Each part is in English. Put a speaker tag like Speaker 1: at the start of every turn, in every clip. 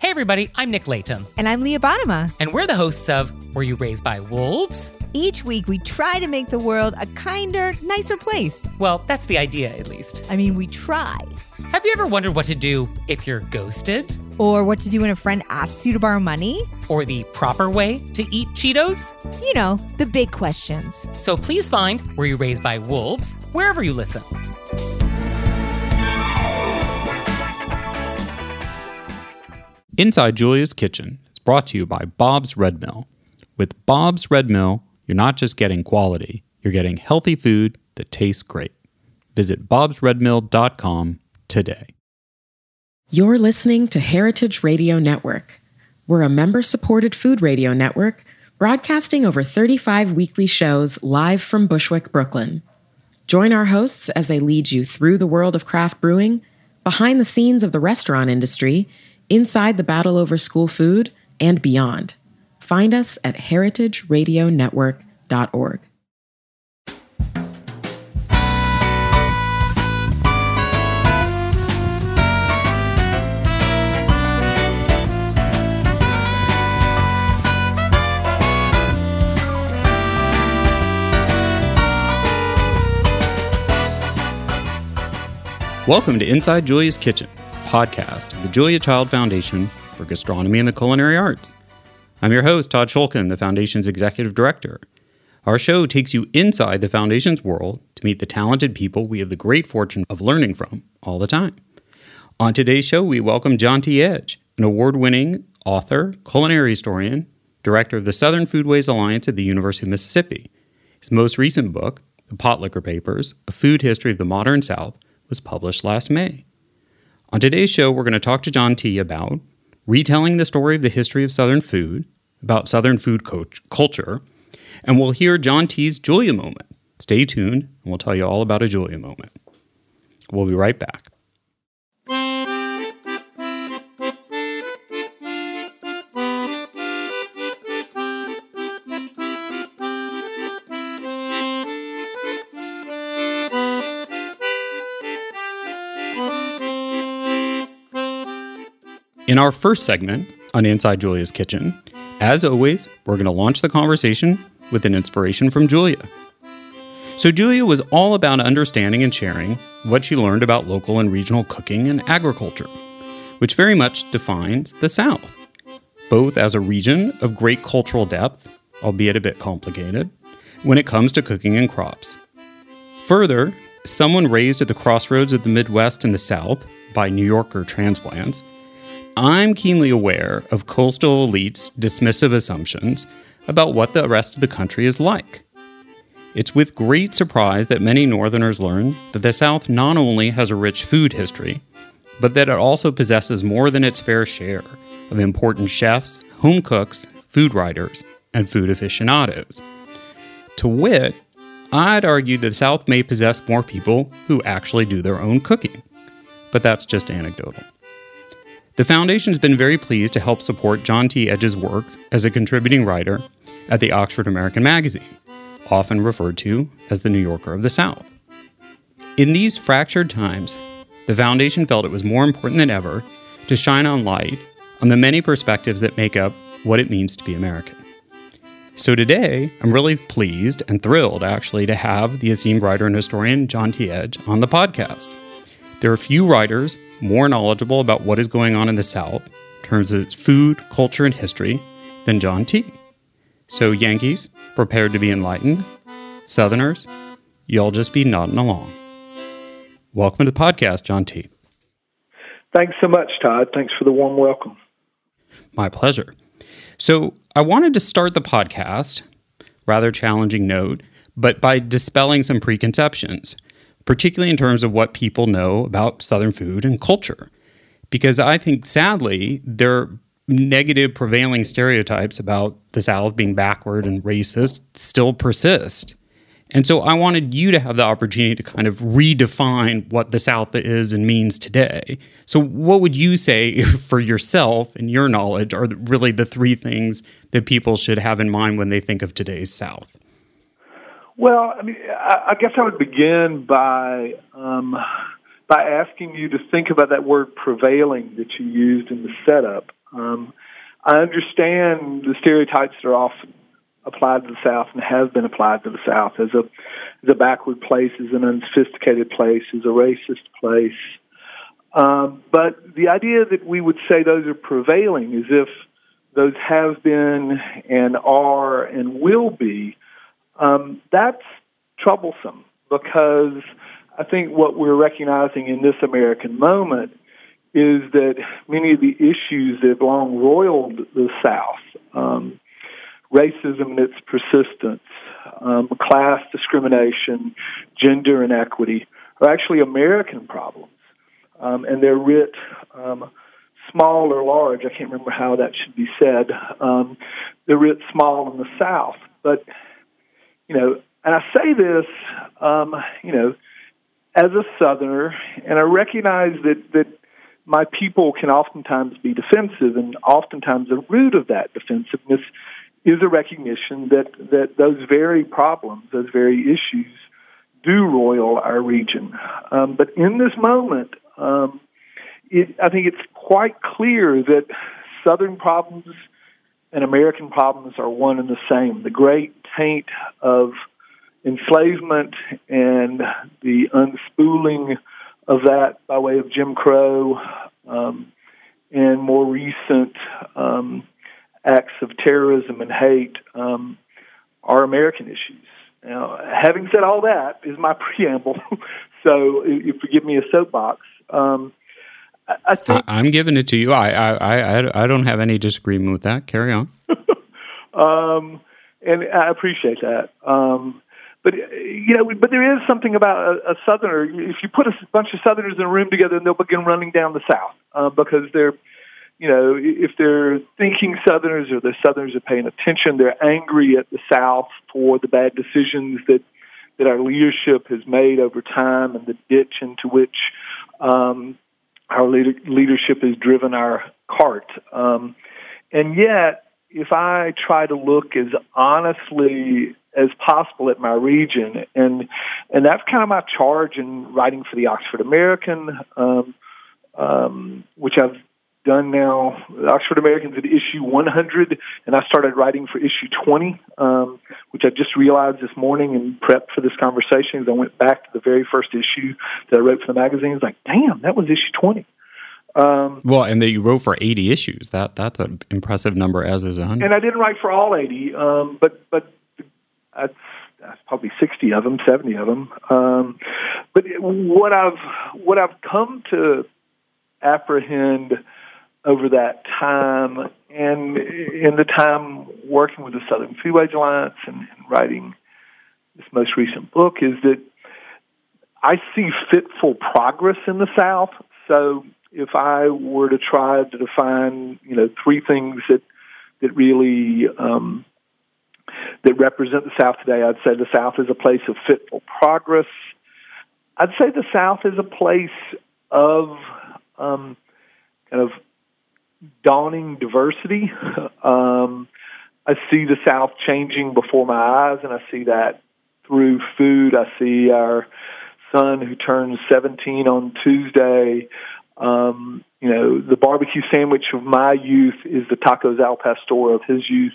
Speaker 1: Hey everybody, I'm Nick Latham.
Speaker 2: And I'm Leah Bottima.
Speaker 1: And we're the hosts of Were You Raised by Wolves?
Speaker 2: Each week we try to make the world a kinder, nicer place.
Speaker 1: Well, that's the idea, at least.
Speaker 2: I mean, we try.
Speaker 1: Have you ever wondered what to do if you're ghosted?
Speaker 2: Or what to do when a friend asks you to borrow money?
Speaker 1: Or the proper way to eat Cheetos?
Speaker 2: You know, the big questions.
Speaker 1: So please find Were You Raised by Wolves wherever you listen.
Speaker 3: Inside Julia's Kitchen is brought to you by Bob's Red Mill. With Bob's Red Mill, you're not just getting quality, you're getting healthy food that tastes great. Visit bobsredmill.com today.
Speaker 4: You're listening to Heritage Radio Network. We're a member-supported food radio network broadcasting over 35 weekly shows live from Bushwick, Brooklyn. Join our hosts as they lead you through the world of craft brewing, behind the scenes of the restaurant industry, inside the battle over school food, and beyond. Find us at heritageradionetwork.org.
Speaker 3: Welcome to Inside Julia's Kitchen, podcast of the Julia Child Foundation for Gastronomy and the Culinary Arts. I'm your host, Todd Shulkin, the Foundation's Executive Director. Our show takes you inside the Foundation's world to meet the talented people we have the great fortune of learning from all the time. On today's show, we welcome John T. Edge, an award-winning author, culinary historian, director of the Southern Foodways Alliance at the University of Mississippi. His most recent book, The Pot Liquor Papers, A Food History of the Modern South, was published last May. On today's show, we're going to talk to John T. about retelling the story of the history of Southern food, about Southern food culture, and we'll hear John T.'s Julia moment. Stay tuned, and we'll tell you all about a Julia moment. We'll be right back. In our first segment on Inside Julia's Kitchen, as always, we're going to launch the conversation with an inspiration from Julia. So Julia was all about understanding and sharing what she learned about local and regional cooking and agriculture, which very much defines the South, both as a region of great cultural depth, albeit a bit complicated, when it comes to cooking and crops. Further, someone raised at the crossroads of the Midwest and the South by New Yorker transplants, I'm keenly aware of coastal elites' dismissive assumptions about what the rest of the country is like. It's with great surprise that many Northerners learn that the South not only has a rich food history, but that it also possesses more than its fair share of important chefs, home cooks, food writers, and food aficionados. To wit, I'd argue the South may possess more people who actually do their own cooking, but that's just anecdotal. The Foundation has been very pleased to help support John T. Edge's work as a contributing writer at the Oxford American Magazine, often referred to as the New Yorker of the South. In these fractured times, the Foundation felt it was more important than ever to shine on light on the many perspectives that make up what it means to be American. So today, I'm really pleased and thrilled, actually, to have the esteemed writer and historian John T. Edge on the podcast. There are few writers more knowledgeable about what is going on in the South in terms of its food, culture, and history than John T. So Yankees, prepared to be enlightened. Southerners, y'all just be nodding along. Welcome to the podcast, John T.
Speaker 5: Thanks so much, Todd. Thanks for the warm welcome.
Speaker 3: My pleasure. So I wanted to start the podcast, rather challenging note, but by dispelling some preconceptions, particularly in terms of what people know about Southern food and culture. Because I think, sadly, there are negative prevailing stereotypes about the South being backward and racist still persist. And so I wanted you to have the opportunity to kind of redefine what the South is and means today. So what would you say for yourself and your knowledge are really the three things that people should have in mind when they think of today's South?
Speaker 5: Well, I mean, I guess I would begin by asking you to think about that word prevailing that you used in the setup. I understand the stereotypes that are often applied to the South and have been applied to the South as a backward place, as an unsophisticated place, as a racist place. But the idea that we would say those are prevailing, as if those have been and are and will be, that's troublesome, because I think what we're recognizing in this American moment is that many of the issues that have long roiled the South, racism and its persistence, class discrimination, gender inequity, are actually American problems. And they're writ small or large. I can't remember how that should be said. They're writ small in the South. But, and I say this, as a Southerner, and I recognize that my people can oftentimes be defensive, and oftentimes the root of that defensiveness is a recognition that those very problems, those very issues, do roil our region. But in this moment, I think it's quite clear that Southern problems and American problems are one and the same. The great taint of enslavement and the unspooling of that by way of Jim Crow and more recent acts of terrorism and hate are American issues. Now, having said all that is my preamble, so if you give me a soapbox, I think
Speaker 3: I'm giving it to you. I don't have any disagreement with that. Carry on.
Speaker 5: And I appreciate that. But there is something about a Southerner. If you put a bunch of Southerners in a room together, and they'll begin running down the South because they're, if they're thinking Southerners or the Southerners are paying attention, they're angry at the South for the bad decisions that our leadership has made over time and the ditch into which our leadership has driven our cart. And yet, if I try to look as honestly as possible at my region, and that's kind of my charge in writing for the Oxford American, which I've done now. The Oxford American's at issue 100, and I started writing for issue 20, which I just realized this morning in prep for this conversation as I went back to the very first issue that I wrote for the magazine. It's like, damn, that was issue 20.
Speaker 3: Well, and that you wrote for 80 issues. That's an impressive number, as is 100.
Speaker 5: And I didn't write for all 80, but that's probably 60 of them, 70 of them. But what I've come to apprehend over that time, and in the time working with the Southern Foodways Alliance and writing this most recent book, is that I see fitful progress in the South. So if I were to try to define, three things that really that represent the South today, I'd say the South is a place of fitful progress. I'd say the South is a place of kind of dawning diversity. I see the South changing before my eyes, and I see that through food. I see our son who turns 17 on Tuesday. The barbecue sandwich of my youth is the tacos al pastor of his youth.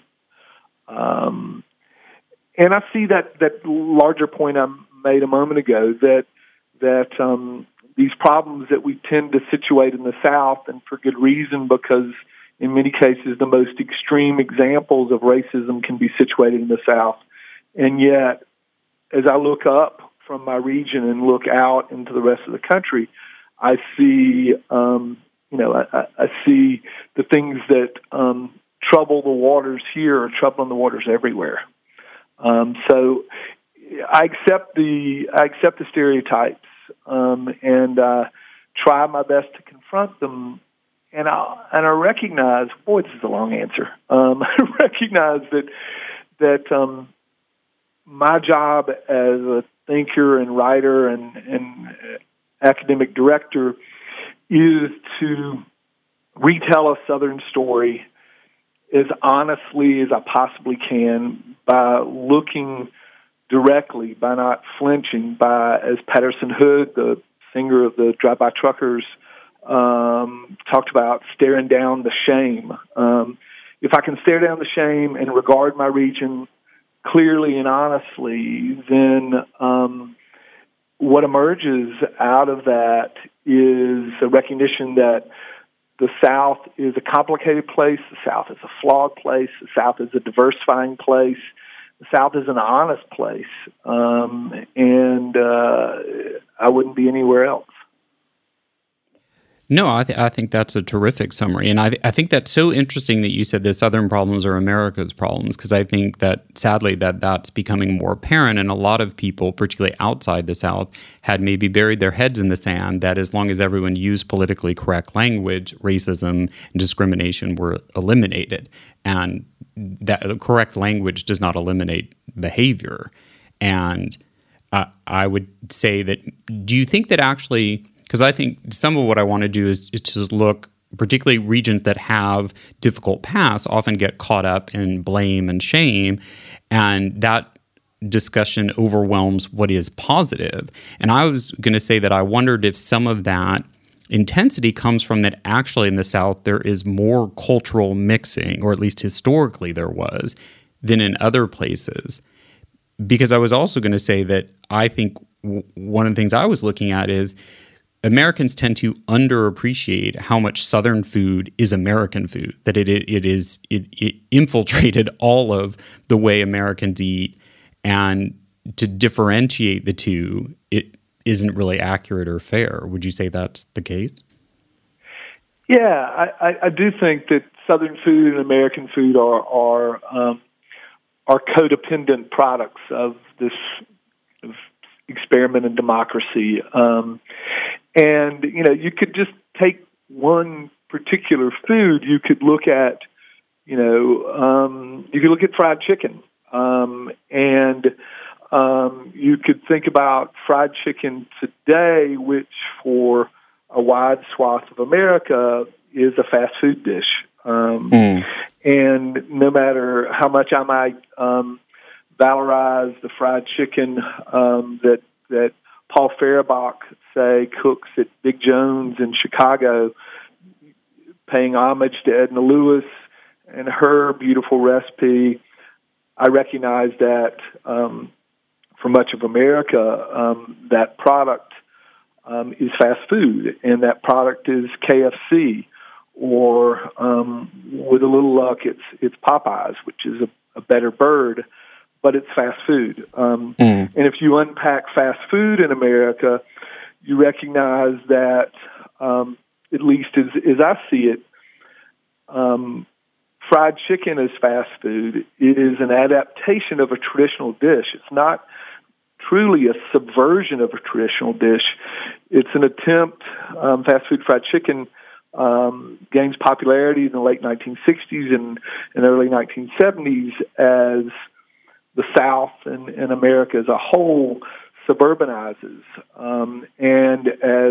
Speaker 5: And I see that larger point I made a moment ago, that these problems that we tend to situate in the South, and for good reason, because in many cases the most extreme examples of racism can be situated in the South. And yet, as I look up from my region and look out into the rest of the country, I see, I see the things that trouble the waters here are troubling the waters everywhere. So I accept the stereotypes and try my best to confront them. And I recognize, boy, this is a long answer. I recognize that my job as a thinker and writer and academic director is to retell a Southern story as honestly as I possibly can, by looking directly, by not flinching, by, as Patterson Hood, the singer of the Drive-By Truckers, talked about staring down the shame. If I can stare down the shame and regard my region clearly and honestly, then what emerges out of that is a recognition that the South is a complicated place, the South is a flawed place, the South is a diversifying place, the South is an honest place, and I wouldn't be anywhere else.
Speaker 3: No, I think that's a terrific summary. And I think that's so interesting that you said the Southern problems are America's problems, because I think that, sadly, that's becoming more apparent. And a lot of people, particularly outside the South, had maybe buried their heads in the sand that as long as everyone used politically correct language, racism and discrimination were eliminated. And that correct language does not eliminate behavior. And I would say that, do you think that actually... Because I think some of what I want to do is to look, particularly regions that have difficult paths often get caught up in blame and shame, and that discussion overwhelms what is positive. And I was going to say that I wondered if some of that intensity comes from that actually in the South there is more cultural mixing, or at least historically there was, than in other places. Because I was also going to say that I think one of the things I was looking at is Americans tend to underappreciate how much Southern food is American food, that it infiltrated all of the way Americans eat, and to differentiate the two, it isn't really accurate or fair. Would you say that's the case?
Speaker 5: Yeah, I do think that Southern food and American food are codependent products of this experiment in democracy. And, you could just take one particular food. You could look at, fried chicken. And you could think about fried chicken today, which for a wide swath of America is a fast food dish. And no matter how much I might valorize the fried chicken that Paul Fehrenbach, say, cooks at Big Jones in Chicago, paying homage to Edna Lewis and her beautiful recipe, I recognize that for much of America, that product is fast food, and that product is KFC, or with a little luck, it's Popeyes, which is a better bird, but it's fast food. And if you unpack fast food in America, you recognize that, at least as I see it, fried chicken is fast food. It is an adaptation of a traditional dish. It's not truly a subversion of a traditional dish. It's an attempt. Fast food fried chicken gains popularity in the late 1960s and early 1970s as the South and America as a whole suburbanizes, and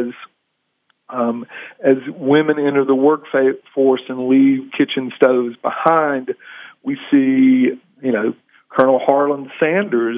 Speaker 5: as women enter the workforce and leave kitchen stoves behind, we see, Colonel Harlan Sanders,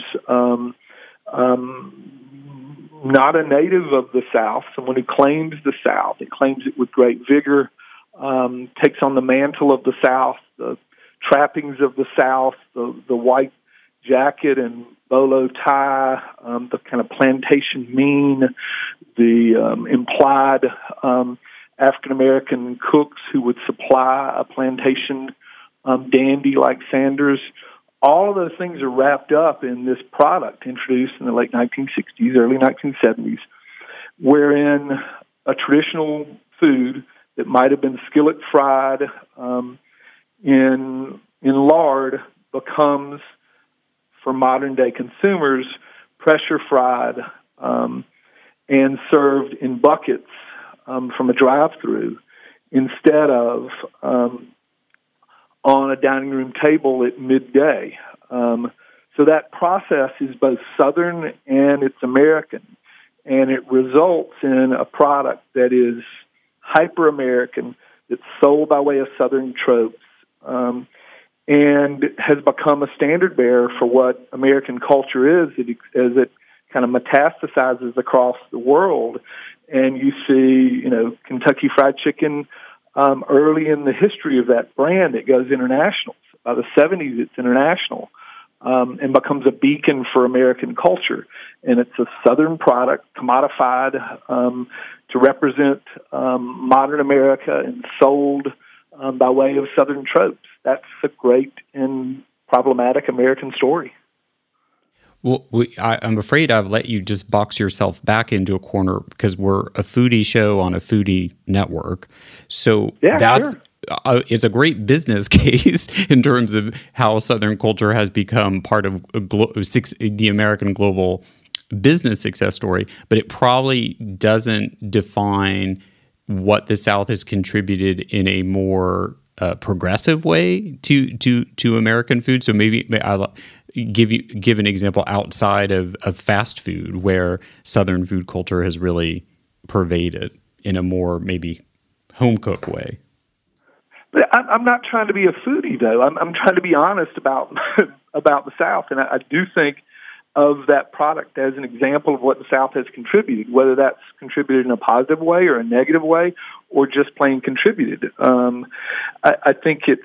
Speaker 5: not a native of the South, someone who claims the South, and claims it with great vigor, takes on the mantle of the South, the trappings of the South, the white jacket and bolo tie, the kind of plantation mien, the implied African-American cooks who would supply a plantation dandy like Sanders. All of those things are wrapped up in this product introduced in the late 1960s, early 1970s, wherein a traditional food that might have been skillet fried in lard becomes, for modern-day consumers, pressure fried and served in buckets from a drive-through instead of on a dining room table at midday. So that process is both Southern and it's American, and it results in a product that is hyper-American, that's sold by way of Southern tropes, and has become a standard bearer for what American culture is as it kind of metastasizes across the world. and you see, Kentucky Fried Chicken early in the history of that brand. It goes international. By the 70s, it's international and becomes a beacon for American culture. And it's a Southern product, commodified to represent modern America and sold by way of Southern tropes. That's a great and problematic American story.
Speaker 3: Well, I'm afraid I've let you just box yourself back into a corner because we're a foodie show on a foodie network. So that's it's a great business case in terms of how Southern culture has become part of the American global business success story. But it probably doesn't define what the South has contributed in a more progressive way to American food. So maybe I'll give an example outside of fast food where Southern food culture has really pervaded in a more maybe home cooked way.
Speaker 5: But I'm not trying to be a foodie, though. I'm trying to be honest about the South, and I do think of that product as an example of what the South has contributed, whether that's contributed in a positive way or a negative way, or just plain contributed. I think it's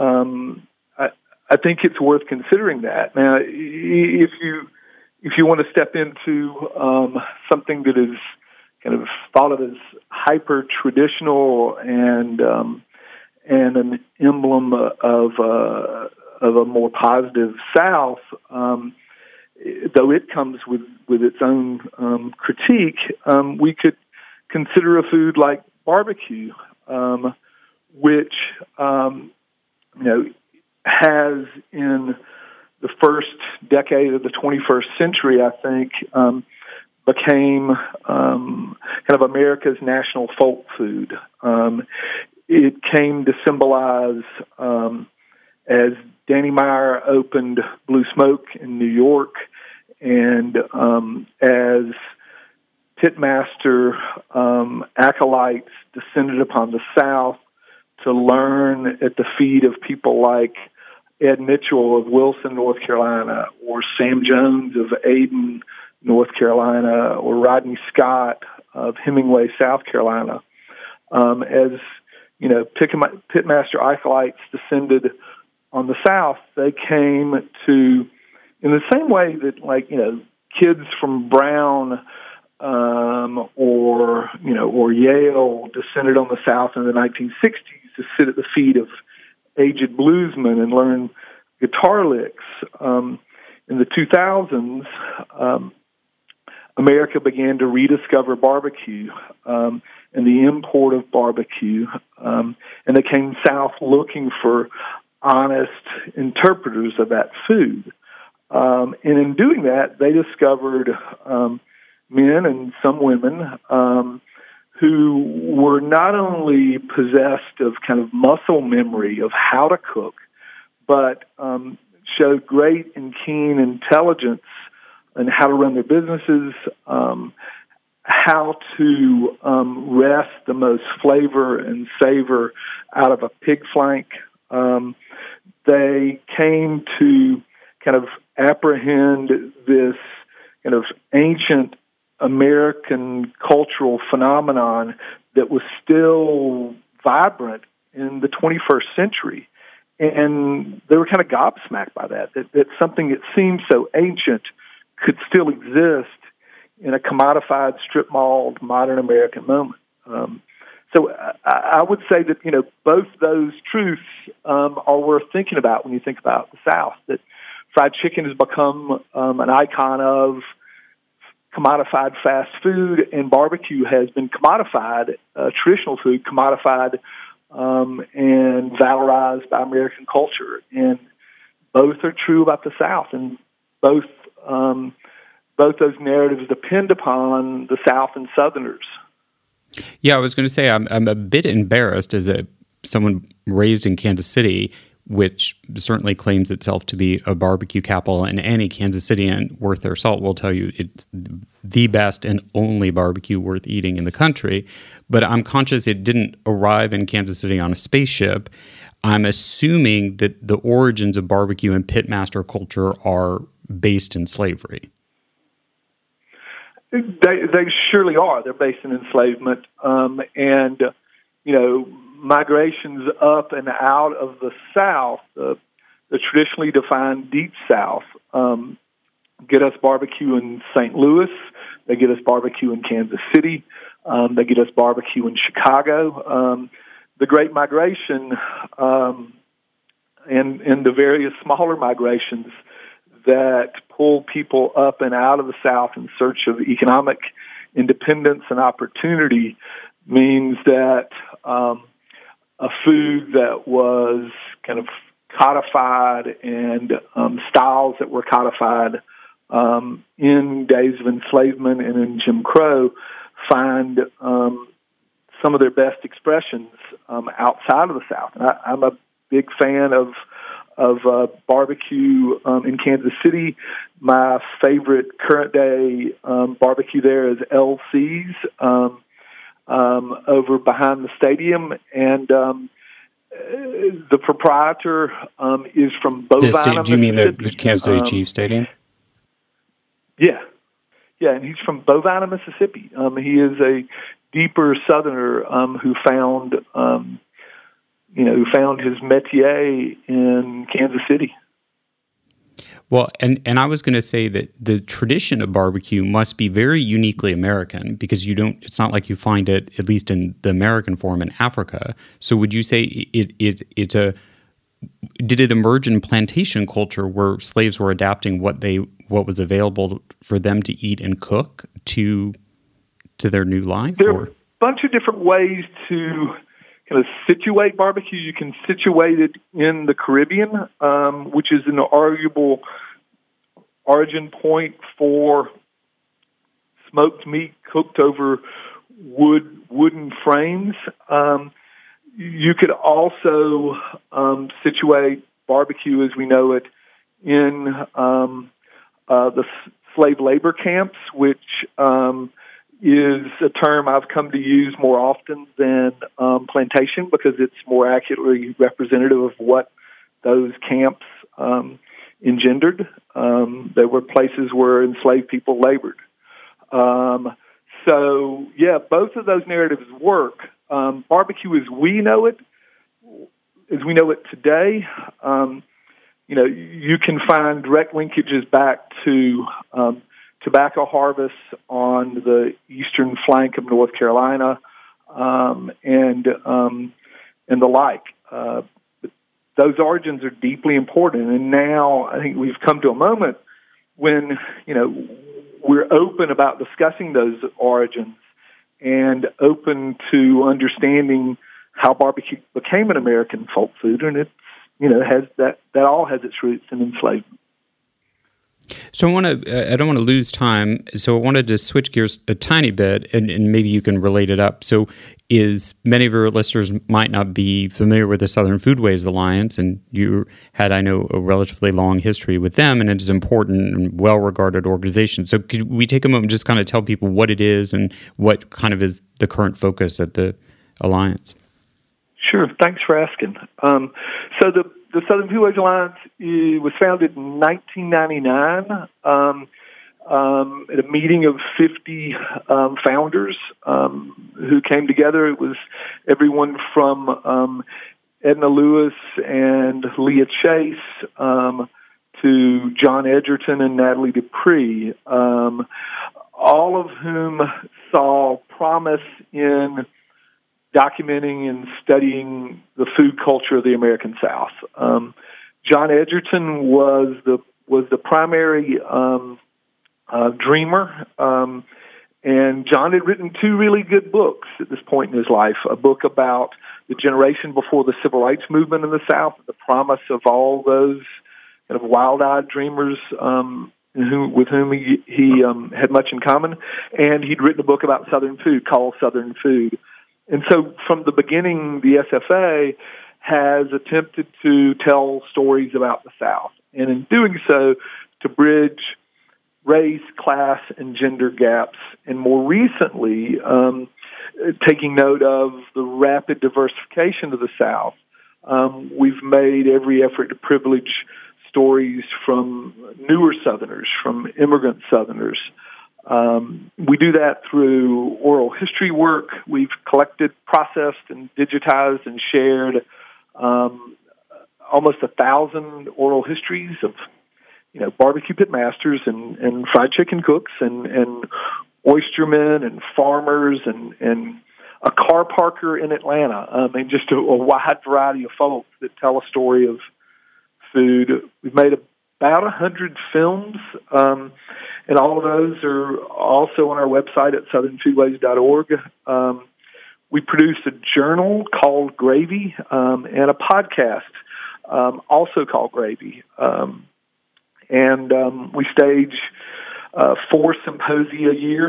Speaker 5: worth considering that. Now, if you want to step into something that is kind of thought of as hyper traditional and an emblem of a more positive South, though it comes with its own critique, we could consider a food like barbecue, which has in the first decade of the 21st century, I think, became kind of America's national folk food. It came to symbolize, as Danny Meyer opened Blue Smoke in New York, and as pitmaster acolytes descended upon the South to learn at the feet of people like Ed Mitchell of Wilson, North Carolina, or Sam Jones of Ayden, North Carolina, or Rodney Scott of Hemingway, South Carolina. As pitmaster acolytes descended on the South, they came to, in the same way that, kids from Brown or Yale descended on the South in the 1960s to sit at the feet of aged bluesmen and learn guitar licks. In the 2000s, America began to rediscover barbecue and the import of barbecue, and they came south looking for honest interpreters of that food. And in doing that, they discovered men and some women who were not only possessed of kind of muscle memory of how to cook, but showed great and keen intelligence in how to run their businesses, how to wrest the most flavor and savor out of a pig flank. They came to kind of apprehend this kind of ancient American cultural phenomenon that was still vibrant in the 21st century. And they were kind of gobsmacked by that something that seemed so ancient could still exist in a commodified, strip-malled, modern American moment. So I would say that, both those truths are worth thinking about when you think about the South, that fried chicken has become an icon of commodified fast food, and barbecue has been commodified, traditional food, commodified and valorized by American culture. And both are true about the South, and both those narratives depend upon the South and Southerners.
Speaker 3: Yeah, I was going to say I'm a bit embarrassed as someone raised in Kansas City, which certainly claims itself to be a barbecue capital, and any Kansas Cityan worth their salt will tell you it's the best and only barbecue worth eating in the country. But I'm conscious it didn't arrive in Kansas City on a spaceship. I'm assuming that the origins of barbecue and pitmaster culture are based in slavery.
Speaker 5: They surely are. They're based in enslavement, and migrations up and out of the South, the traditionally defined Deep South, get us barbecue in St. Louis. They get us barbecue in Kansas City. They get us barbecue in Chicago. The Great Migration and the various smaller migrations that pull people up and out of the South in search of economic independence and opportunity means that a food that was kind of codified and styles that were codified in days of enslavement and in Jim Crow find some of their best expressions outside of the South. And I'm a big fan of barbecue in Kansas City. My favorite current day barbecue there is LC's over behind the stadium, and the proprietor is from Bovina.
Speaker 3: Do you mean the Kansas City Chiefs Stadium?
Speaker 5: Yeah, and he's from Bovina, Mississippi. He is a deeper Southerner who found his métier in Kansas City.
Speaker 3: Well, and I was going to say that the tradition of barbecue must be very uniquely American, because it's not like you find it, at least in the American form, in Africa. So would you say did it emerge in plantation culture where slaves were adapting what was available for them to eat and cook to their new life?
Speaker 5: There are a bunch of different ways to kind of situate barbecue. You can situate it in the Caribbean, which is an arguable origin point for smoked meat cooked over wooden frames. You could also situate barbecue as we know it in the slave labor camps, which is a term I've come to use more often than plantation, because it's more accurately representative of what those camps engendered. There were places where enslaved people labored. So, both of those narratives work. Barbecue as we know it today, you can find direct linkages back to tobacco harvests on the eastern flank of North Carolina, and the like. Those origins are deeply important, and now I think we've come to a moment when we're open about discussing those origins and open to understanding how barbecue became an American folk food, and it's has that all has its roots in enslavement.
Speaker 3: So I don't want to lose time, so I wanted to switch gears a tiny bit, and maybe you can relate it up. So many of your listeners might not be familiar with the Southern Foodways Alliance, and you had, I know, a relatively long history with them, and it is an important and well-regarded organization. So could we take a moment and just kind of tell people what it is and what kind of is the current focus at the Alliance? Sure.
Speaker 5: Thanks for asking. So the Southern Foodways Alliance was founded in 1999 at a meeting of 50 founders who came together. It was everyone from Edna Lewis and Leah Chase to John Edgerton and Natalie Dupree, all of whom saw promise in documenting and studying the food culture of the American South. John Edgerton was the primary dreamer, and John had written two really good books at this point in his life, a book about the generation before the Civil Rights Movement in the South, the promise of all those kind of wild-eyed dreamers with whom he had much in common, and he'd written a book about Southern food called Southern Food. And so from the beginning, the SFA has attempted to tell stories about the South, and in doing so, to bridge race, class, and gender gaps, and more recently, taking note of the rapid diversification of the South, we've made every effort to privilege stories from newer Southerners, from immigrant Southerners, We do that through oral history work. We've collected, processed, and digitized and shared almost 1,000 oral histories of, barbecue pit masters and fried chicken cooks and oystermen and farmers and a car parker in Atlanta, and just a wide variety of folks that tell a story of food. We've made about 100 films, and all of those are also on our website at southernfoodways.org. We produced a journal called Gravy and a podcast also called Gravy. And we stage 4 symposia a year.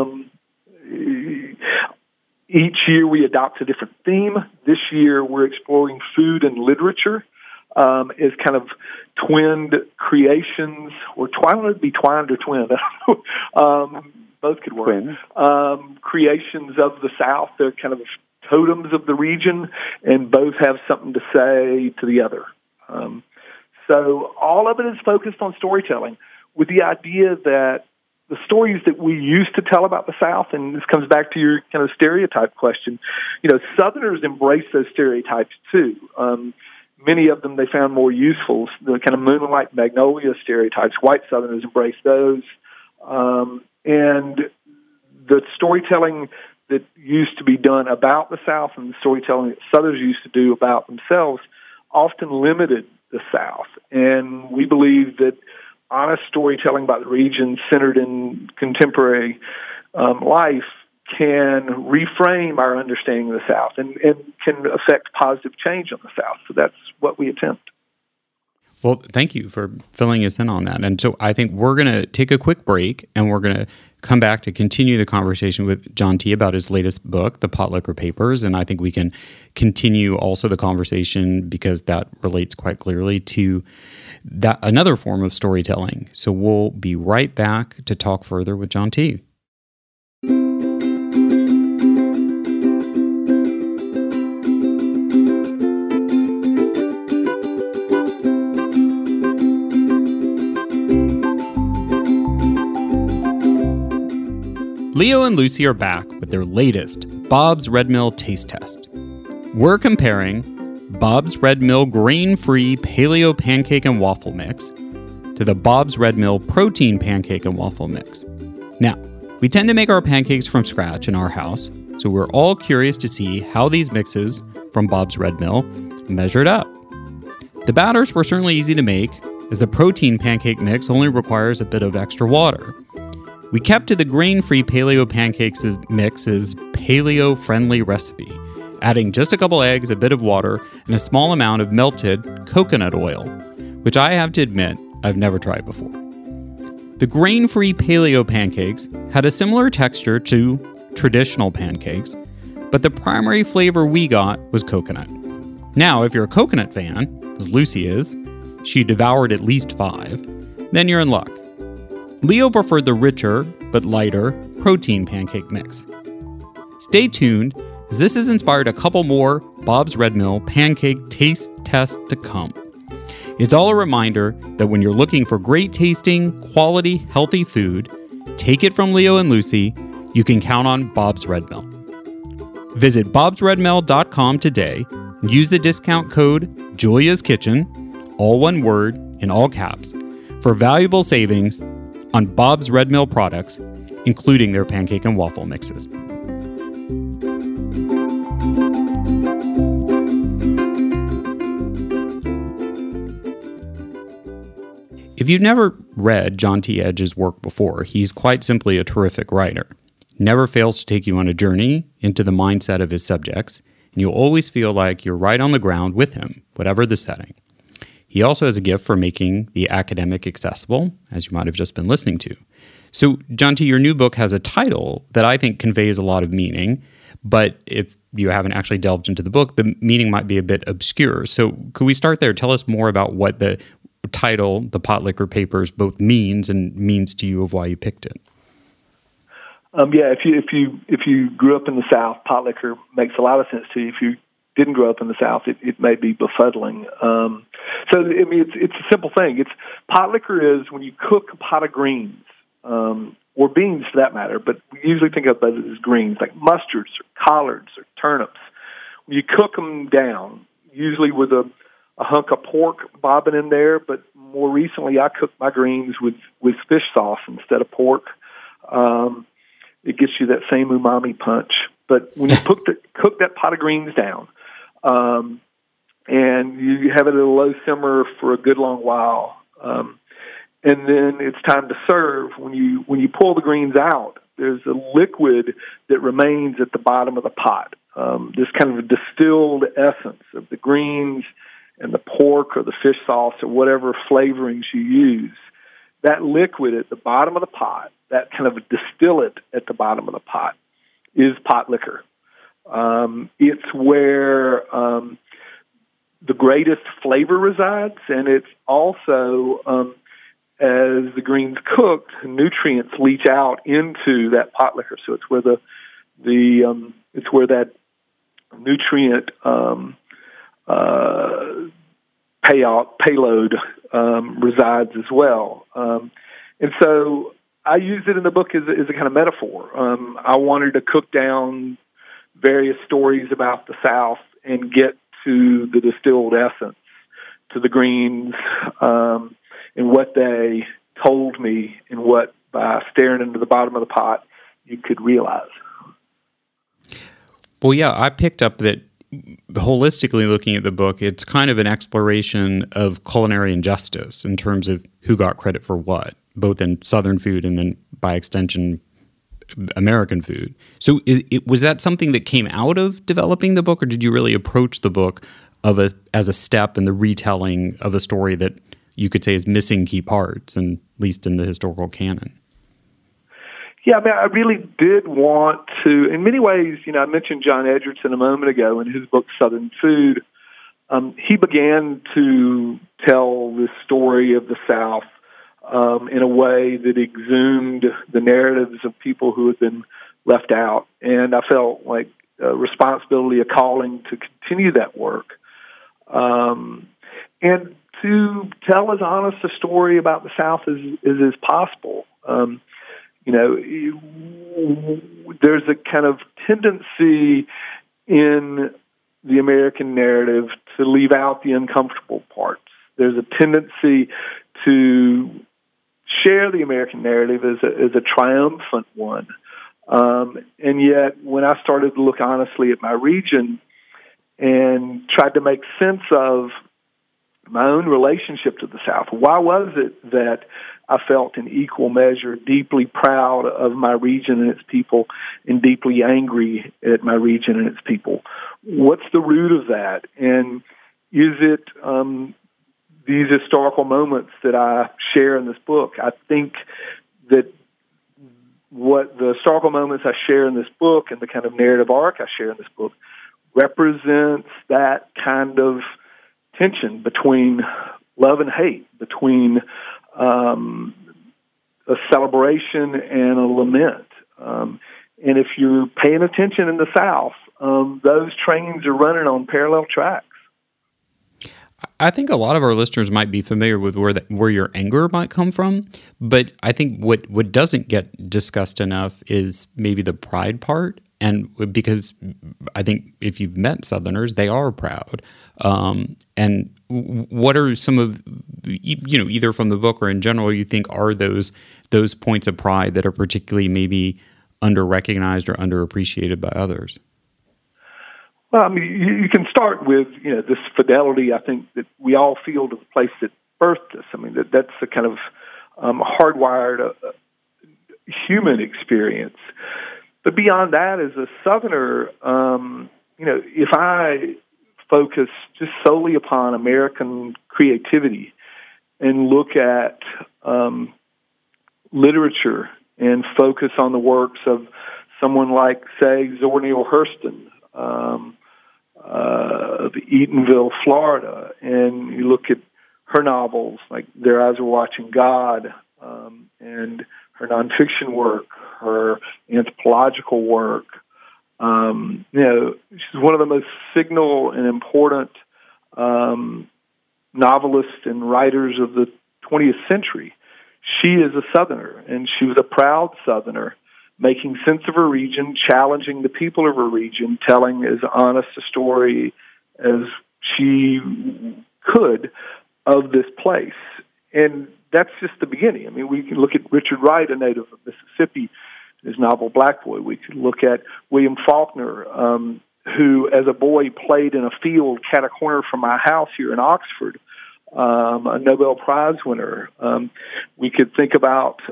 Speaker 5: Each year we adopt a different theme. This year we're exploring food and literature as kind of twinned creations, or I don't know if it'd be twined or twinned. Both could work. Creations of the South. They're kind of totems of the region, and both have something to say to the other. So all of it is focused on storytelling, with the idea that the stories that we used to tell about the South, and this comes back to your kind of stereotype question, Southerners embrace those stereotypes too. Many of them they found more useful. The kind of moonlight magnolia stereotypes, white Southerners embrace those. And the storytelling that used to be done about the South and the storytelling that Southerners used to do about themselves often limited the South. And we believe that honest storytelling about the region centered in contemporary life can reframe our understanding of the South and can affect positive change on the South. So that's what we attempt.
Speaker 3: Well, thank you for filling us in on that. And so I think we're going to take a quick break, and we're going to come back to continue the conversation with John T. about his latest book, The Pot Liquor Papers. And I think we can continue also the conversation, because that relates quite clearly to that another form of storytelling. So we'll be right back to talk further with John T. Leo and Lucy are back with their latest Bob's Red Mill taste test. We're comparing Bob's Red Mill grain-free paleo pancake and waffle mix to the Bob's Red Mill protein pancake and waffle mix. Now, we tend to make our pancakes from scratch in our house, so we're all curious to see how these mixes from Bob's Red Mill measured up. The batters were certainly easy to make, as the protein pancake mix only requires a bit of extra water. We kept to the grain-free paleo pancakes mix's paleo-friendly recipe, adding just a couple eggs, a bit of water, and a small amount of melted coconut oil, which I have to admit I've never tried before. The grain-free paleo pancakes had a similar texture to traditional pancakes, but the primary flavor we got was coconut. Now, if you're a coconut fan, as Lucy is, she devoured at least 5, then you're in luck. Leo preferred the richer, but lighter, protein pancake mix. Stay tuned, as this has inspired a couple more Bob's Red Mill pancake taste tests to come. It's all a reminder that when you're looking for great tasting, quality, healthy food, take it from Leo and Lucy, you can count on Bob's Red Mill. Visit bobsredmill.com today and use the discount code Julia's Kitchen, all one word in all caps, for valuable savings on Bob's Red Mill products, including their pancake and waffle mixes. If you've never read John T. Edge's work before, he's quite simply a terrific writer. He never fails to take you on a journey into the mindset of his subjects, and you'll always feel like you're right on the ground with him, whatever the setting. He also has a gift for making the academic accessible, as you might have just been listening to. So, John T., your new book has a title that I think conveys a lot of meaning, but if you haven't actually delved into the book, the meaning might be a bit obscure. So, could we start there? Tell us more about what the title, The Pot Liquor Papers, both means and means to you, of why you picked it.
Speaker 5: If you grew up in the South, pot liquor makes a lot of sense to you. If you didn't grow up in the South, it may be befuddling. It's a simple thing. Pot liquor is when you cook a pot of greens, or beans for that matter, but we usually think of those as greens, like mustards or collards or turnips. When you cook them down, usually with a hunk of pork bobbing in there, but more recently I cook my greens with fish sauce instead of pork. It gets you that same umami punch. But when you cook that pot of greens down, and you have it at a low simmer for a good long while, and then it's time to serve. When you pull the greens out, there's a liquid that remains at the bottom of the pot. This kind of a distilled essence of the greens and the pork or the fish sauce or whatever flavorings you use. That liquid at the bottom of the pot, that kind of distillate at the bottom of the pot, is pot liquor. It's where the greatest flavor resides, and it's also, as the greens cook, nutrients leach out into that pot liquor. So it's where it's where that nutrient payload resides as well. And so I use it in the book as a kind of metaphor. I wanted to cook down various stories about the South and get to the distilled essence, to the greens, and what they told me, and what, by staring into the bottom of the pot, you could realize.
Speaker 3: Well, yeah, I picked up that holistically looking at the book, it's kind of an exploration of culinary injustice in terms of who got credit for what, both in Southern food and then by extension American food. So was that something that came out of developing the book, or did you really approach the book as a step in the retelling of a story that you could say is missing key parts, and at least in the historical canon?
Speaker 5: Yeah, I mean, I really did want to, in many ways, I mentioned John Edgerton a moment ago in his book, Southern Food. He began to tell the story of the South in a way that exhumed the narratives of people who had been left out. And I felt like a responsibility, a calling to continue that work. And to tell as honest a story about the South as possible. There's a kind of tendency in the American narrative to leave out the uncomfortable parts. There's a tendency to share the American narrative as a triumphant one. And yet, when I started to look honestly at my region and tried to make sense of my own relationship to the South, why was it that I felt in equal measure deeply proud of my region and its people and deeply angry at my region and its people? What's the root of that? And is it these historical moments that I share in this book? I think that what the historical moments I share in this book and the kind of narrative arc I share in this book represents that kind of tension between love and hate, between a celebration and a lament. And if you're paying attention in the South, those trains are running on parallel tracks.
Speaker 3: I think a lot of our listeners might be familiar with where your anger might come from, but I think what doesn't get discussed enough is maybe the pride part. And because I think if you've met Southerners, they are proud. And what are some of, either from the book or in general, you think are those points of pride that are particularly maybe under-recognized or underappreciated by others?
Speaker 5: Well, I mean, you can start with, this fidelity, I think, that we all feel to the place that birthed us. I mean, that's a kind of hardwired human experience. But beyond that, as a Southerner, if I focus just solely upon American creativity and look at literature and focus on the works of someone like, say, Zora Neale Hurston, of Eatonville, Florida, and you look at her novels like Their Eyes Were Watching God, and her nonfiction work, her anthropological work. She's one of the most signal and important novelists and writers of the 20th century. she is a Southerner, and she was a proud Southerner, making sense of her region, challenging the people of her region, telling as honest a story as she could of this place. And that's just the beginning. I mean, we can look at Richard Wright, a native of Mississippi, his novel Black Boy. We could look at William Faulkner, who as a boy played in a field cat a corner from my house here in Oxford, a Nobel Prize winner. We could think about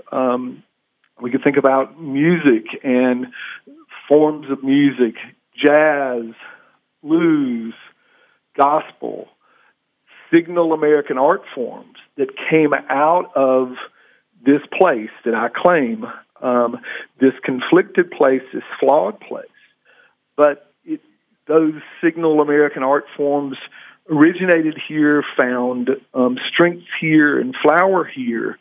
Speaker 5: music and forms of music, jazz, blues, gospel, signal American art forms that came out of this place that I claim, this conflicted place, this flawed place. But those signal American art forms originated here, found strength here and flower here.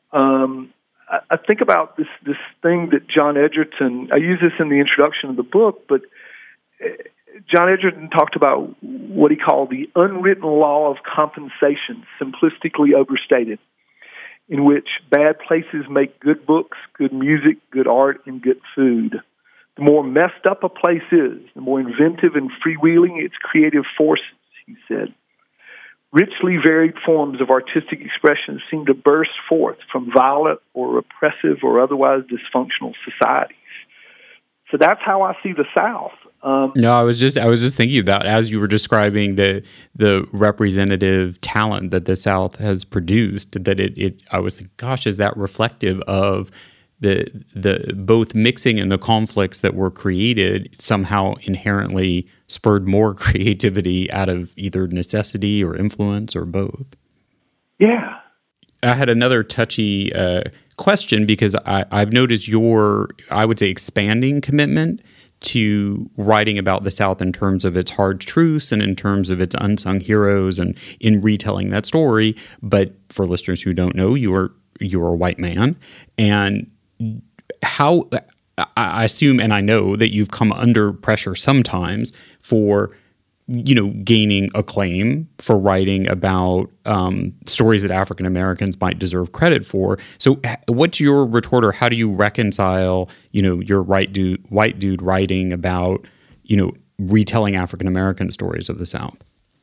Speaker 5: I think about this thing that John Edgerton, I use this in the introduction of the book, but John Edgerton talked about what he called the unwritten law of compensation, simplistically overstated, in which bad places make good books, good music, good art, and good food. The more messed up a place is, the more inventive and freewheeling its creative forces, he said. Richly varied forms of artistic expression seem to burst forth from violent or repressive or otherwise dysfunctional societies. So that's how I see the South.
Speaker 3: No, I was just thinking about, as you were describing the representative talent that the South has produced, that I was thinking, gosh, is that reflective of the both mixing and the conflicts that were created somehow inherently spurred more creativity out of either necessity or influence or both?
Speaker 5: Yeah.
Speaker 3: I had another touchy question, because I've noticed your, I would say, expanding commitment to writing about the South in terms of its hard truths and in terms of its unsung heroes and in retelling that story. But for listeners who don't know, you are a white man. And how, I assume and I know that you've come under pressure sometimes for, gaining acclaim for writing about stories that African Americans might deserve credit for. So what's your retort, or how do you reconcile, your white dude writing about, retelling African American stories of the South?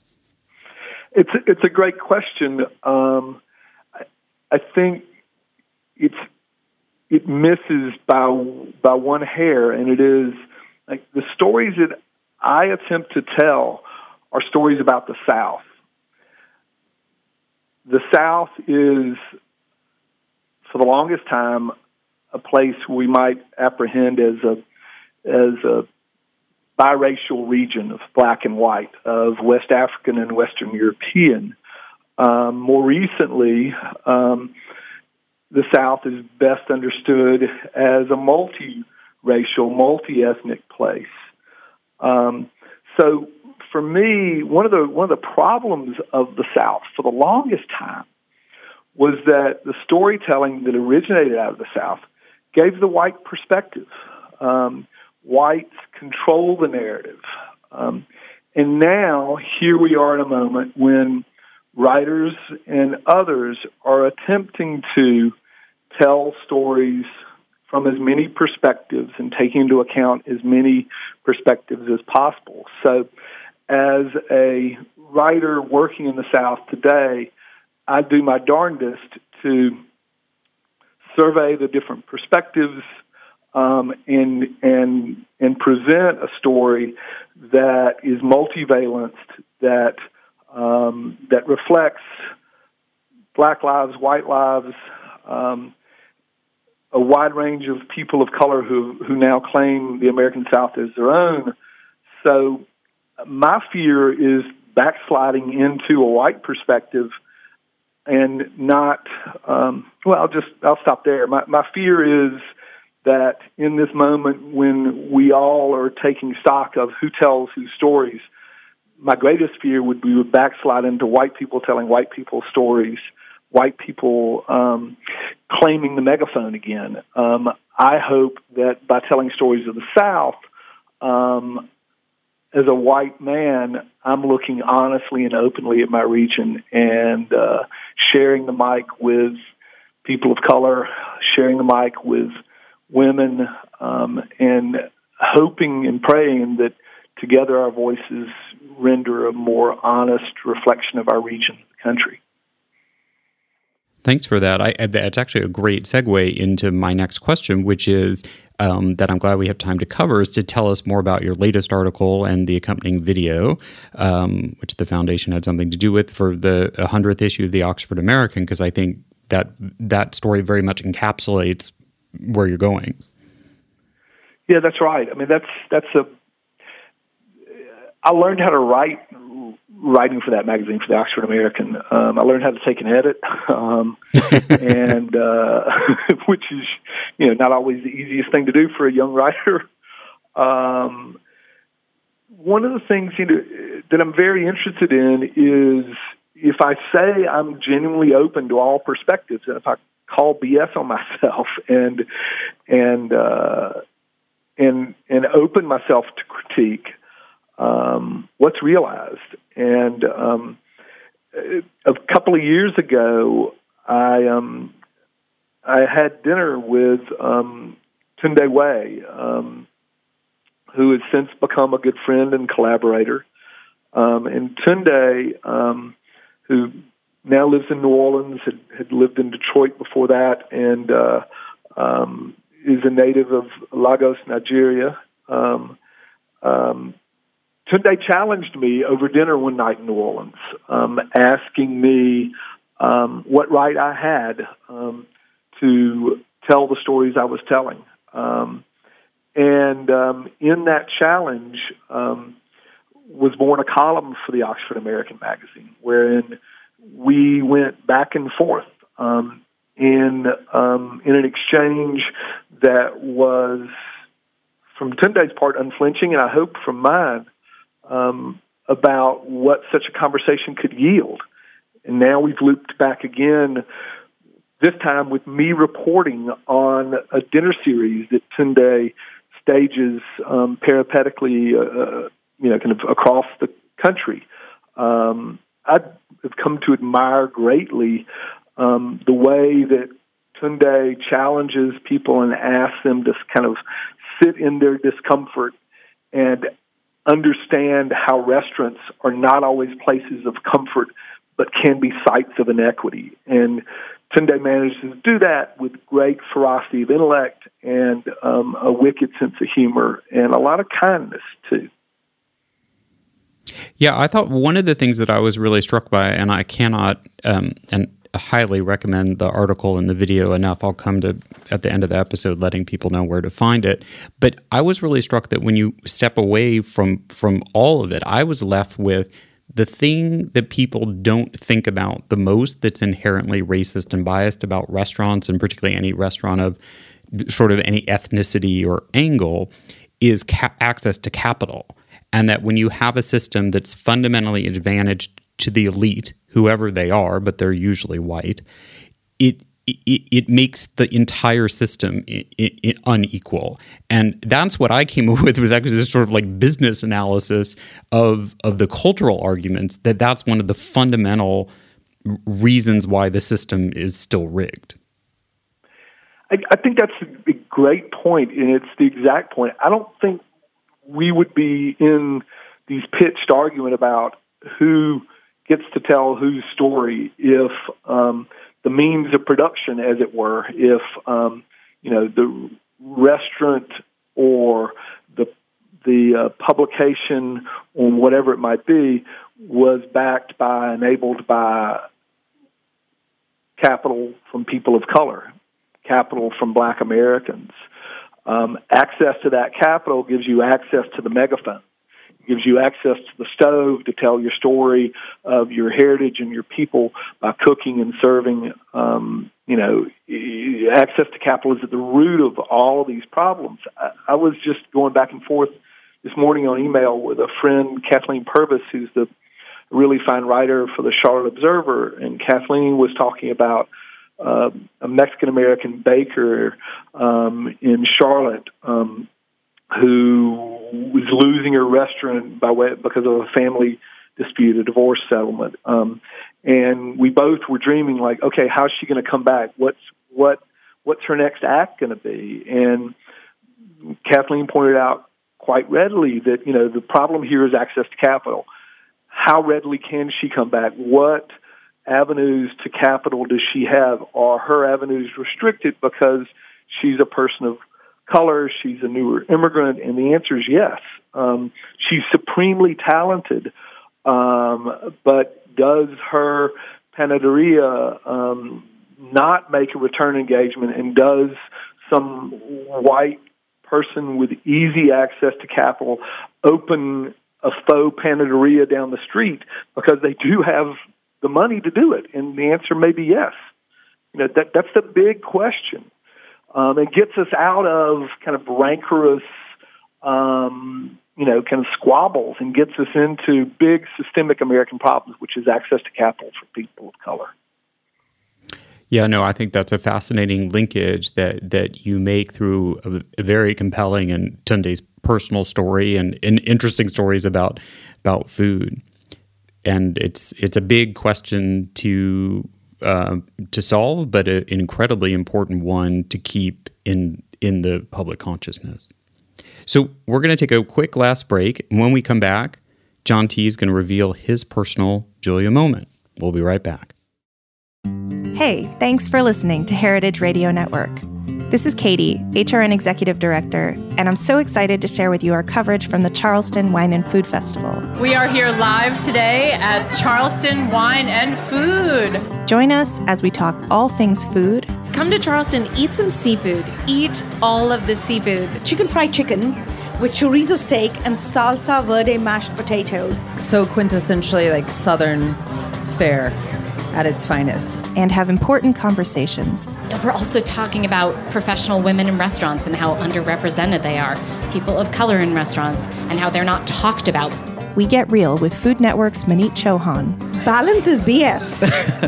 Speaker 5: It's a great question. I think it misses by one hair, and it is like the stories that I attempt to tell are stories about the South. The South is, for the longest time, a place we might apprehend as a biracial region of black and white, of West African and Western European. More recently, the South is best understood as a multi-racial, multi-ethnic place. So for me, one of the problems of the South for the longest time was that the storytelling that originated out of the South gave the white perspective. Whites control the narrative. And now here we are in a moment when writers and others are attempting to tell stories from as many perspectives and taking into account as many perspectives as possible. So as a writer working in the South today, I do my darndest to survey the different perspectives and present a story that is multivalenced, that reflects black lives, white lives, a wide range of people of color who now claim the American South as their own. So my fear is backsliding into a white perspective and not, I'll stop there. My fear is that in this moment when we all are taking stock of who tells whose stories, my greatest fear would be to backslide into white people telling white people's stories, white people claiming the megaphone again. I hope that by telling stories of the South, as a white man, I'm looking honestly and openly at my region and sharing the mic with people of color, sharing the mic with women, and hoping and praying that together our voices render a more honest reflection of our region, the country.
Speaker 3: Thanks for that. That's actually a great segue into my next question, which is that I'm glad we have time to cover, is to tell us more about your latest article and the accompanying video, which the foundation had something to do with for the 100th issue of the Oxford American, because I think that story very much encapsulates where you're going.
Speaker 5: Yeah, that's right. I mean, I learned how to writing for that magazine, for the Oxford American. I learned how to take an edit, and which is, not always the easiest thing to do for a young writer. One of the things that I'm very interested in is if I say I'm genuinely open to all perspectives, and if I call BS on myself and open myself to critique, what's realized. And a couple of years ago, I had dinner with Tunde Wei, who has since become a good friend and collaborator. And Tunde, who now lives in New Orleans, had lived in Detroit before that, and is a native of Lagos, Nigeria. Tunde challenged me over dinner one night in New Orleans, asking me what right I had to tell the stories I was telling. And in that challenge was born a column for the Oxford American magazine, wherein we went back and forth in an exchange that was, from Tunde's part, unflinching, and I hope from mine, about what such a conversation could yield. And now we've looped back again, this time with me reporting on a dinner series that Tunde stages peripatetically, kind of across the country. I've come to admire greatly the way that Tunde challenges people and asks them to kind of sit in their discomfort and understand how restaurants are not always places of comfort, but can be sites of inequity. And Tunde manages to do that with great ferocity of intellect and a wicked sense of humor and a lot of kindness, too.
Speaker 3: Yeah, I thought one of the things that I was really struck by, and I cannot and highly recommend the article and the video enough. I'll come to, at the end of the episode, letting people know where to find it. But I was really struck that when you step away from all of it, I was left with the thing that people don't think about the most that's inherently racist and biased about restaurants, and particularly any restaurant of sort of any ethnicity or angle, is access to capital. And that when you have a system that's fundamentally advantaged to the elite, whoever they are, but they're usually white, it makes the entire system unequal. And that's what I came up with, was actually this sort of like business analysis of the cultural arguments, that's one of the fundamental reasons why the system is still rigged.
Speaker 5: I think that's a great point, and it's the exact point. I don't think we would be in these pitched argument about who gets to tell whose story if the means of production, as it were, if the restaurant or the publication or whatever it might be was backed by, enabled by capital from people of color, capital from Black Americans. Access to that capital gives you access to the megaphone. Gives you access to the stove to tell your story of your heritage and your people by cooking and serving. Access to capital is at the root of all of these problems. I was just going back and forth this morning on email with a friend, Kathleen Purvis, who's the really fine writer for the Charlotte Observer, and Kathleen was talking about a Mexican-American baker in Charlotte who was losing her restaurant because of a family dispute, a divorce settlement. And we both were dreaming, like, okay, how's she going to come back? What's what's her next act going to be? And Kathleen pointed out quite readily that, the problem here is access to capital. How readily can she come back? What avenues to capital does she have? Are her avenues restricted because she's a person of color, she's a newer immigrant? And the answer is yes. She's supremely talented, but does her panaderia not make a return engagement, and does some white person with easy access to capital open a faux panaderia down the street because they do have the money to do it? And the answer may be yes. That's the big question. It gets us out of kind of rancorous, kind of squabbles, and gets us into big systemic American problems, which is access to capital for people of color.
Speaker 3: Yeah, no, I think that's a fascinating linkage that you make through a very compelling and Tunde's personal story and interesting stories about food. And it's a big question to solve, but an incredibly important one to keep in the public consciousness. So we're going to take a quick last break. And when we come back, John T. is going to reveal his personal Julia moment. We'll be right back.
Speaker 6: Hey, thanks for listening to Heritage Radio Network. This is Katie, HRN Executive Director, and I'm so excited to share with you our coverage from the Charleston Wine and Food Festival.
Speaker 7: We are here live today at Charleston Wine and Food.
Speaker 6: Join us as we talk all things food.
Speaker 8: Come to Charleston, eat some seafood. Eat all of the seafood.
Speaker 9: Chicken fried chicken with chorizo steak and salsa verde mashed potatoes.
Speaker 10: So quintessentially like Southern fare at its finest.
Speaker 6: And have important conversations.
Speaker 11: We're also talking about professional women in restaurants and how underrepresented they are, people of color in restaurants, and how they're not talked about.
Speaker 6: We get real with Food Network's Maneet Chauhan.
Speaker 9: Balance is BS.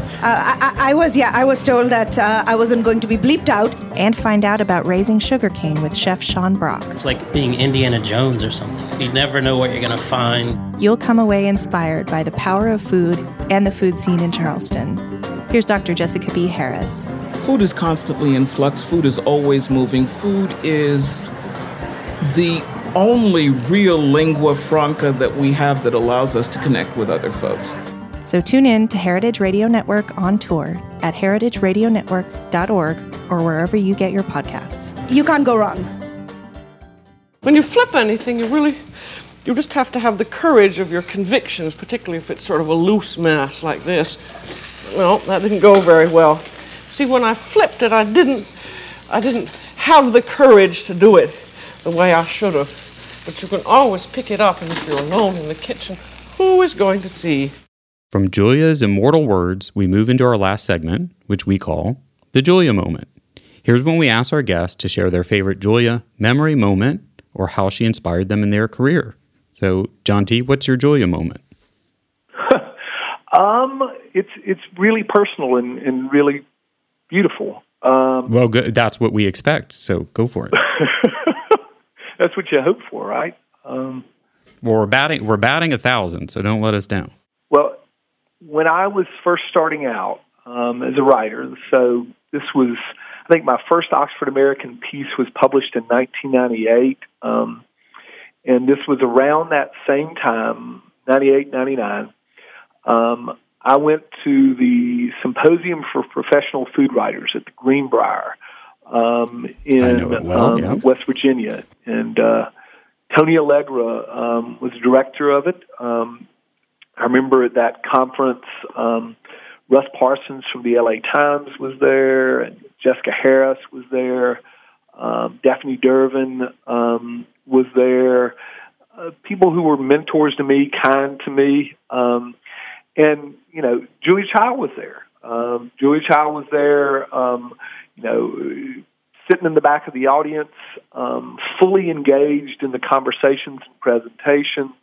Speaker 9: I was told that I wasn't going to be bleeped out.
Speaker 6: And find out about raising sugarcane with Chef Sean Brock.
Speaker 12: It's like being Indiana Jones or something. You never know what you're going to find.
Speaker 6: You'll come away inspired by the power of food and the food scene in Charleston. Here's Dr. Jessica B. Harris.
Speaker 13: Food is constantly in flux. Food is always moving. Food is the only real lingua franca that we have that allows us to connect with other folks.
Speaker 6: So tune in to Heritage Radio Network on tour at heritageradionetwork.org or wherever you get your podcasts.
Speaker 9: You can't go wrong.
Speaker 14: When you flip anything, you just have to have the courage of your convictions, particularly if it's sort of a loose mass like this. Well, that didn't go very well. See, when I flipped it, I didn't have the courage to do it the way I should have. But you can always pick it up, and if you're alone in the kitchen, who is going to see?
Speaker 3: From Julia's immortal words, we move into our last segment, which we call the Julia Moment. Here's when we ask our guests to share their favorite Julia memory moment or how she inspired them in their career. So, John T., what's your Julia moment?
Speaker 5: It's really personal and really beautiful.
Speaker 3: Well, good. That's what we expect, so go for it.
Speaker 5: That's what you hope for, right?
Speaker 3: Well, we're batting 1,000, so don't let us down.
Speaker 5: Well, when I was first starting out as a writer, so this was, I think my first Oxford American piece was published in 1998, and this was around that same time, 98, 99. I went to the Symposium for Professional Food Writers at the Greenbrier in West Virginia, and Tony Allegra was the director of it. I remember at that conference, Russ Parsons from the LA Times was there, and Jessica Harris was there, Daphne Dervin was there, people who were mentors to me, kind to me, and, Julia Child was there. Julia Child was there, sitting in the back of the audience, fully engaged in the conversations and presentations.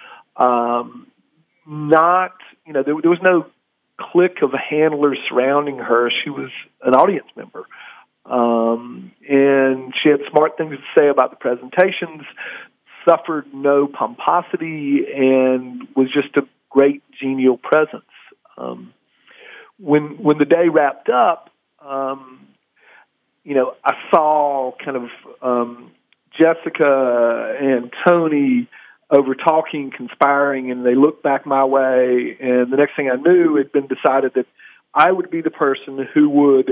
Speaker 5: There was no clique of handlers surrounding her. She was an audience member. And she had smart things to say about the presentations, suffered no pomposity, and was just a great genial presence. When the day wrapped up, I saw kind of Jessica and Tony over talking, conspiring, and they looked back my way. And the next thing I knew, it had been decided that I would be the person who would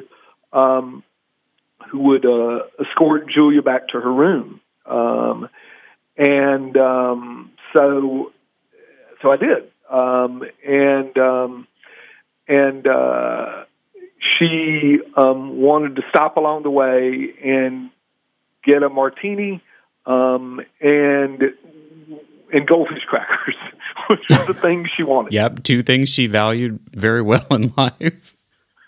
Speaker 5: escort Julia back to her room. So I did. She wanted to stop along the way and get a martini and goldfish crackers, which was the things she wanted.
Speaker 3: Yep, two things she valued very well in life.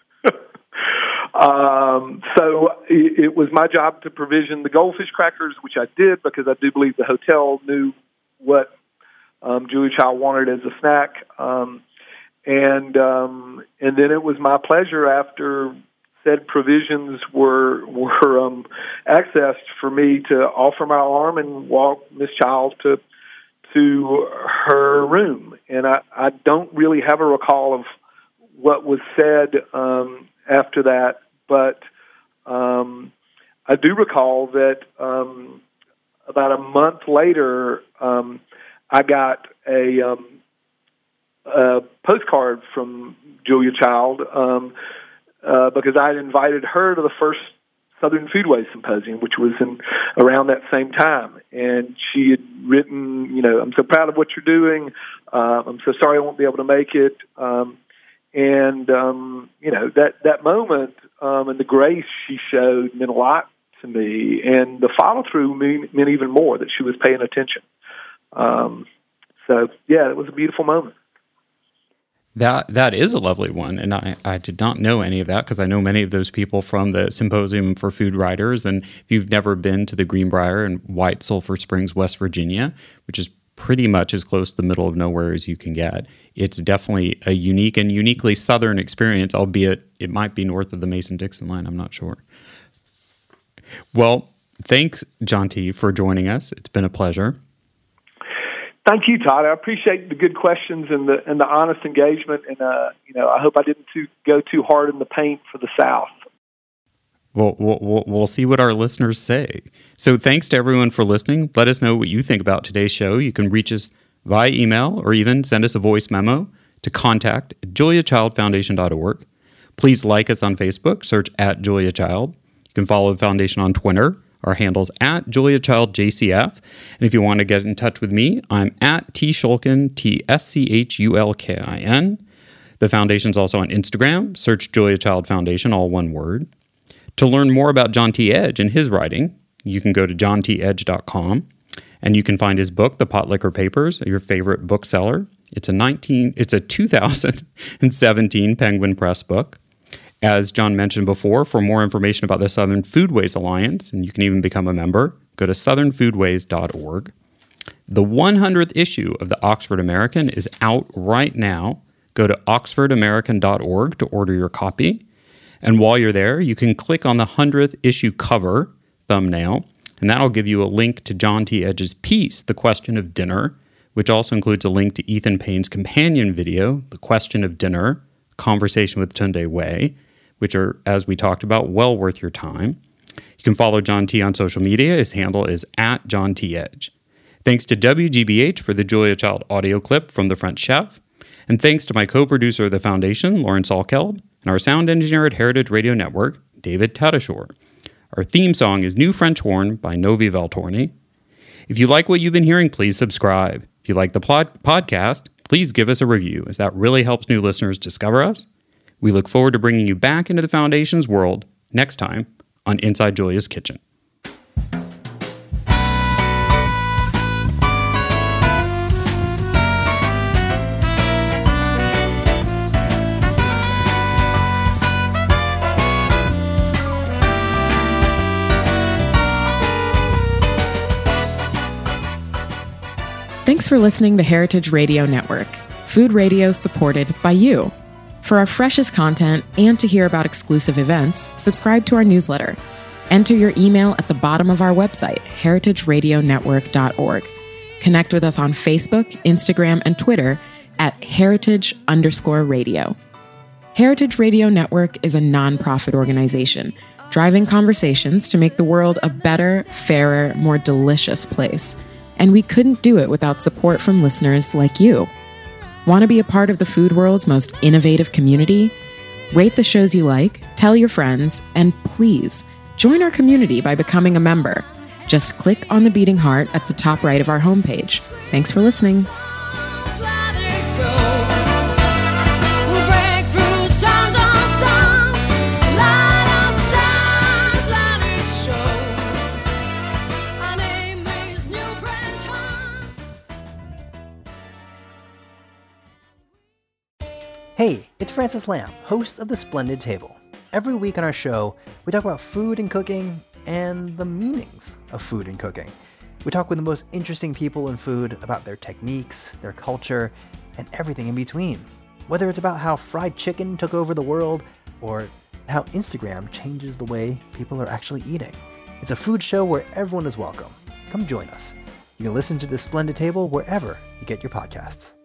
Speaker 5: So it was my job to provision the goldfish crackers, which I did because I do believe the hotel knew what Julia Child wanted as a snack. And then it was my pleasure, after said provisions were accessed, for me to offer my arm and walk Miss Child to her room. And I don't really have a recall of what was said after that, but I do recall that about a month later, I got a postcard from Julia Child because I had invited her to the first Southern Foodways Symposium, which was around that same time. And she had written, I'm so proud of what you're doing. I'm so sorry I won't be able to make it. That moment and the grace she showed meant a lot to me. And the follow-through meant even more, that she was paying attention. It was a beautiful moment.
Speaker 3: That is a lovely one, and I did not know any of that, because I know many of those people from the Symposium for Food Writers. And if you've never been to the Greenbrier in White Sulphur Springs, West Virginia, which is pretty much as close to the middle of nowhere as you can get, it's definitely a unique and uniquely Southern experience, albeit it might be north of the Mason-Dixon line. I'm not sure. Well, thanks, John T., for joining us. It's been a pleasure.
Speaker 5: Thank you, Todd. I appreciate the good questions and the honest engagement, and I hope I didn't go too hard in the paint for the South.
Speaker 3: Well, we'll see what our listeners say. So thanks to everyone for listening. Let us know what you think about today's show. You can reach us via email or even send us a voice memo to contact@juliachildfoundation.org. Please like us on Facebook. Search @JuliaChild. You can follow the foundation on Twitter. Our handle's @JuliaChildJCF. And if you want to get in touch with me, I'm @TSchulkin, TSCHULKIN. The foundation's also on Instagram. Search Julia Child Foundation, all one word. To learn more about John T. Edge and his writing, you can go to johntedge.com, and you can find his book, The Pot Liquor Papers, your favorite bookseller. It's a 2017 Penguin Press book. As John mentioned before, for more information about the Southern Foodways Alliance, and you can even become a member, go to southernfoodways.org. The 100th issue of the Oxford American is out right now. Go to oxfordamerican.org to order your copy. And while you're there, you can click on the 100th issue cover thumbnail, and that'll give you a link to John T. Edge's piece, The Question of Dinner, which also includes a link to Ethan Payne's companion video, The Question of Dinner, Conversation with Tunde Wei, which are, as we talked about, well worth your time. You can follow John T. on social media. His handle is @JohnTEdge. Thanks to WGBH for the Julia Child audio clip from The French Chef. And thanks to my co-producer of the foundation, Lauren Salkeld, and our sound engineer at Heritage Radio Network, David Tadashore. Our theme song is New French Horn by Novi Valtorni. If you like what you've been hearing, please subscribe. If you like the podcast, please give us a review, as that really helps new listeners discover us. We look forward to bringing you back into the Foundation's world next time on Inside Julia's Kitchen.
Speaker 4: Thanks for listening to Heritage Radio Network, food radio supported by you. For our freshest content and to hear about exclusive events, subscribe to our newsletter. Enter your email at the bottom of our website, heritageradionetwork.org. Connect with us on Facebook, Instagram, and Twitter at heritage_radio. Heritage Radio Network is a nonprofit organization. driving conversations to make the world a better, fairer, more delicious place. And we couldn't do it without support from listeners like you. Want to be a part of the food world's most innovative community? Rate the shows you like, tell your friends, and please join our community by becoming a member. Just click on the beating heart at the top right of our homepage. Thanks for listening.
Speaker 15: Hey, it's Francis Lamb, host of The Splendid Table. Every week on our show, we talk about food and cooking and the meanings of food and cooking. We talk with the most interesting people in food about their techniques, their culture, and everything in between. Whether it's about how fried chicken took over the world or how Instagram changes the way people are actually eating. It's a food show where everyone is welcome. Come join us. You can listen to The Splendid Table wherever you get your podcasts.